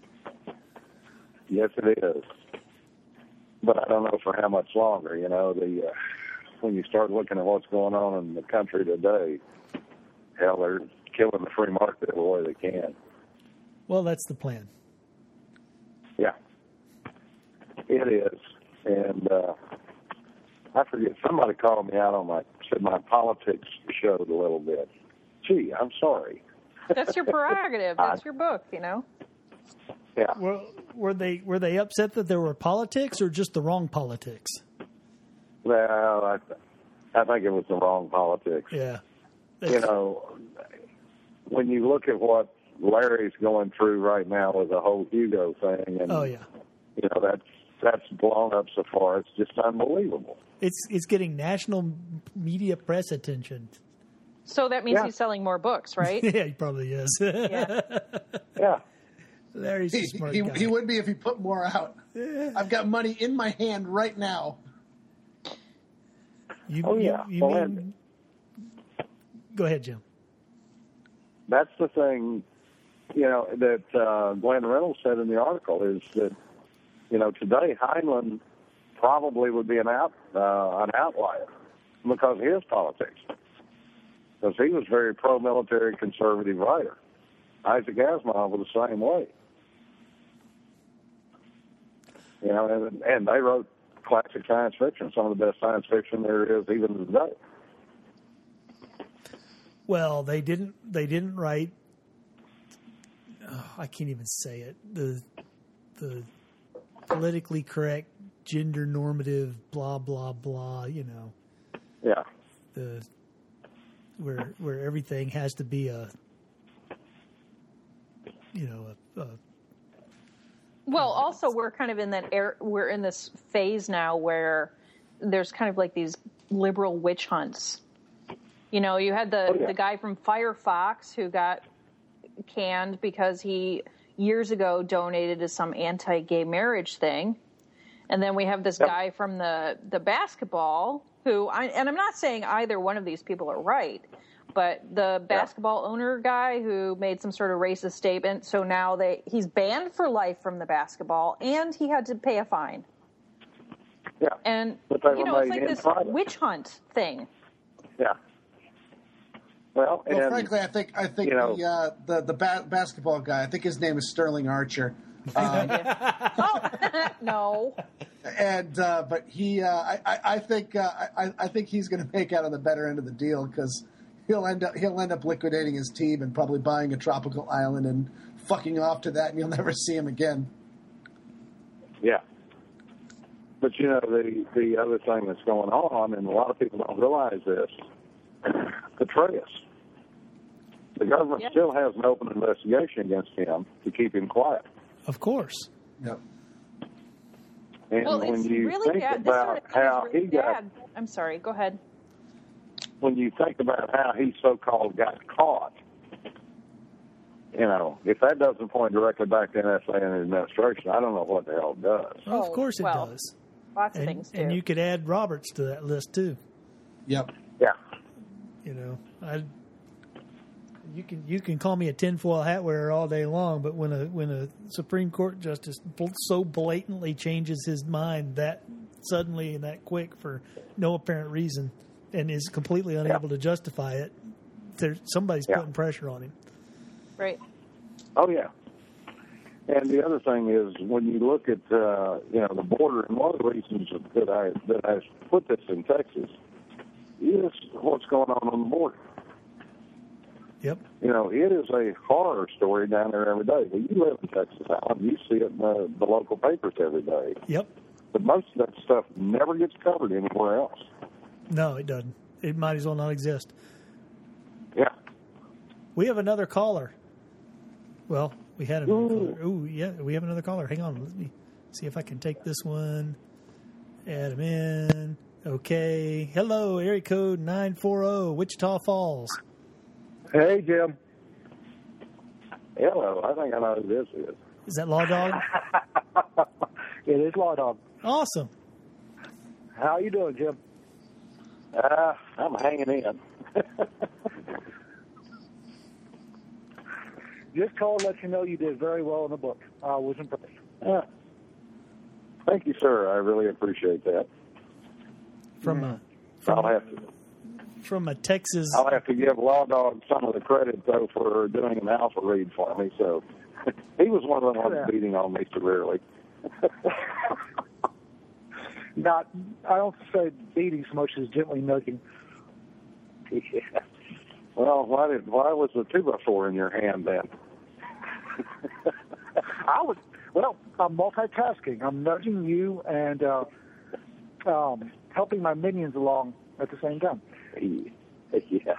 yes, it is. But I don't know for how much longer. You know, the uh, when you start looking at what's going on in the country today, hell, they're killing the free market every way they can. Well, that's the plan. Yeah, it is. And uh, I forget, somebody called me out on my, said my politics showed a little bit. Gee, I'm sorry. That's your prerogative. That's your book, you know. Yeah. Were, were they were they upset that there were politics or just the wrong politics? Well, I, I think it was the wrong politics. Yeah. You know, when you look at what Larry's going through right now with the whole Hugo thing, and Oh yeah. you know that's that's blown up so far. It's just unbelievable. It's it's getting national media press attention. So that means Yeah. he's selling more books, right? Yeah, he probably is. Yeah. Yeah. Larry's a He, smart he, guy. he would be if he put more out. I've got money in my hand right now. You, Oh, you- yeah. You, Well, mean? Go ahead, Jim. That's the thing, you know, that uh, Glenn Reynolds said in the article is that, you know, today Heinlein probably would be an out uh, an outlier because of his politics. Because he was a very pro-military conservative writer. Isaac Asimov was the same way. You know, and, and they wrote classic science fiction, some of the best science fiction there is even today. Well, they didn't. They didn't write. Oh, I can't even say it. The the politically correct, gender normative, blah blah blah. You know, Yeah. the where where everything has to be a you know a, a Well, also we're kind of in that air. We're in this phase now where there's kind of like these liberal witch hunts. You know, you had the Oh, yeah. the guy from Firefox who got canned because he years ago donated to some anti-gay marriage thing. And then we have this Yep. guy from the, the basketball who, I, and I'm not saying either one of these people are right, but the basketball yeah. owner guy who made some sort of racist statement, so now they he's banned for life from the basketball, and he had to pay a fine. Yeah. And, but they you know, were it's made like in this private. witch hunt thing. Yeah. Well, well and, frankly, I think I think you know, the uh, the the ba- basketball guy, I think his name is Sterling Archer. Um, oh no! And uh, but he, uh, I, I, I think uh, I, I think he's going to make out on the better end of the deal because he'll end up he'll end up liquidating his team and probably buying a tropical island and fucking off to that, and you'll never see him again. Yeah. But you know the the other thing that's going on, and a lot of people don't realize this: Petraeus. The government yep. still has an open investigation against him to keep him quiet. Of course. Yep. And well, when it's you really think bad. about This sort of how is really he got, bad. I'm sorry. Go ahead. when you think about how he so-called got caught, you know, if that doesn't point directly back to N S A and the administration, I don't know what the hell it does. Well, Oh, of course it well, does. Lots of And, things do. and you could add Roberts to that list too. Yep. Yeah. You know, I. You can you can call me a tinfoil hat wearer all day long, but when a when a Supreme Court justice so blatantly changes his mind that suddenly and that quick for no apparent reason, and is completely unable yeah. to justify it, there somebody's yeah. putting pressure on him. Right. Oh yeah. And the other thing is when you look at uh, you know the border, and one of the reasons that I that I put this in Texas is what's going on on the border. Yep. You know, it is a horror story down there every day. Well, you live in Texas, Alan. You see it in the, the local papers every day. Yep. But most of that stuff never gets covered anywhere else. No, it doesn't. It might as well not exist. Yeah. We have another caller. Well, we had another Ooh. caller. Ooh, yeah, we have another caller. Hang on. Let me see if I can take this one. Add him in. Okay. Hello, area code nine four zero, Wichita Falls. Hey, Jim. Hello. I think I know who this is. Is that Law Dog? It is Law Dog. Awesome. How you doing, Jim? Uh, I'm hanging in. Just called to let you know you did very well in the book. I was impressed. Uh, thank you, sir. I really appreciate that. From a from, I'll have to. from a Texas. I'll have to give Law Dog some of the credit, though, for doing an alpha read for me. So he was one of the ones Yeah. beating on me severely. Not, I don't say beating so much as gently nudging. Yeah. Well, why did why was the two by four in your hand then? I was, well, I'm multitasking. I'm nudging you and uh, um, helping my minions along at the same time. Yeah.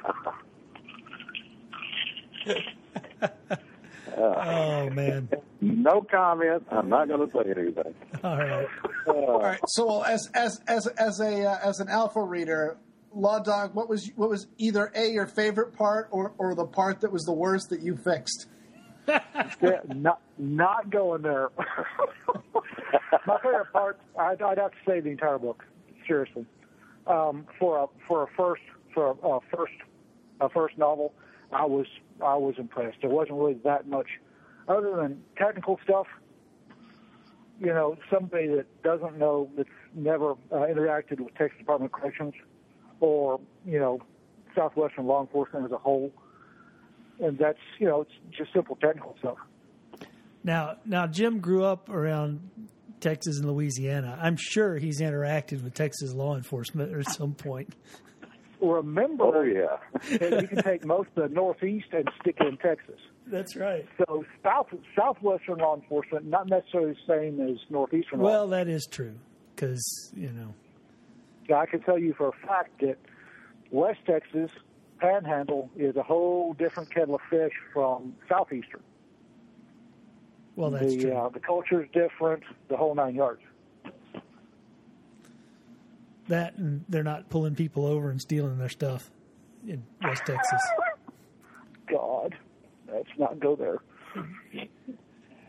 Oh, man. No comment. I'm not going to say anything. All right. All right. So, well, as as as as a uh, as an alpha reader, Law Dog, what was what was either A, your favorite part, or or the part that was the worst that you fixed? Yeah, not not going there. My favorite part, I'd, I'd have to say the entire book. Seriously, um, for a for a first for a, a first a first novel, I was I was impressed. There wasn't really that much other than technical stuff. You know, somebody that doesn't know, that's never uh, interacted with Texas Department of Corrections, or you know, Southwestern law enforcement as a whole. And that's, you know, it's just simple technical stuff. Now, now Jim grew up around Texas and Louisiana. I'm sure he's interacted with Texas law enforcement at some point. Remember, Oh, yeah. that you can take most of the Northeast and stick it in Texas. That's right. So South Southwestern law enforcement, not necessarily the same as Northeastern law Well, that is true because, you know. I can tell you for a fact that West Texas Panhandle is a whole different kettle of fish from Southeastern. Well, that's the, true. Uh, the culture is different, the whole nine yards. That and they're not pulling people over and stealing their stuff in West Texas. God, let's not go there.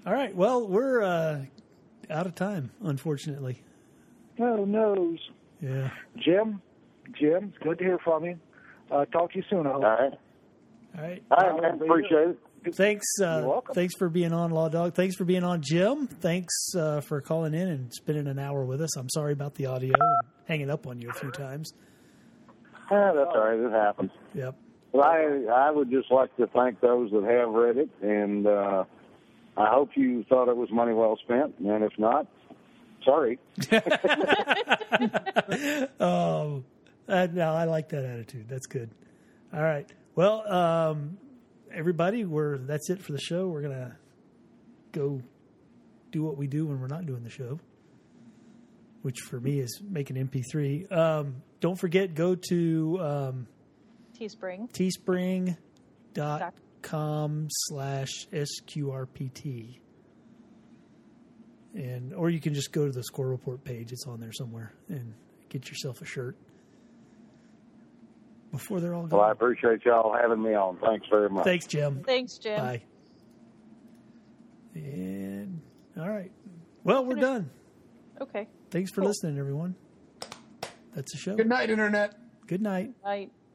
All right. Well, we're uh, out of time, unfortunately. Oh, no. Yeah. Jim, Jim, it's good to hear from you. Uh, talk to you soon, I hope. All right. All right. All right, man. Appreciate it. Thanks. Uh, You're welcome. Thanks for being on, Law Dog. Thanks for being on, Jim. Thanks uh, for calling in and spending an hour with us. I'm sorry about the audio and hanging up on you a few times. Ah, that's all right. It happens. Yep. Well, I I would just like to thank those that have read it, and uh, I hope you thought it was money well spent. And if not, sorry. Oh, uh, no, I like that attitude. That's good. All right. Well, um, everybody, we're that's it for the show. We're gonna go do what we do when we're not doing the show, which for me is make an M P three. Um, don't forget, go to um, Teespring. teespring dot com slash S Q R P T. And or you can just go to the Score Report page. It's on there somewhere, and get yourself a shirt before they're all gone. Well, I appreciate y'all having me on. Thanks very much. Thanks, Jim. Thanks, Jim. Bye. And all right. Well, we're done. Okay. Thanks for Cool. listening, everyone. That's the show. Good night, Internet. Good night. Night.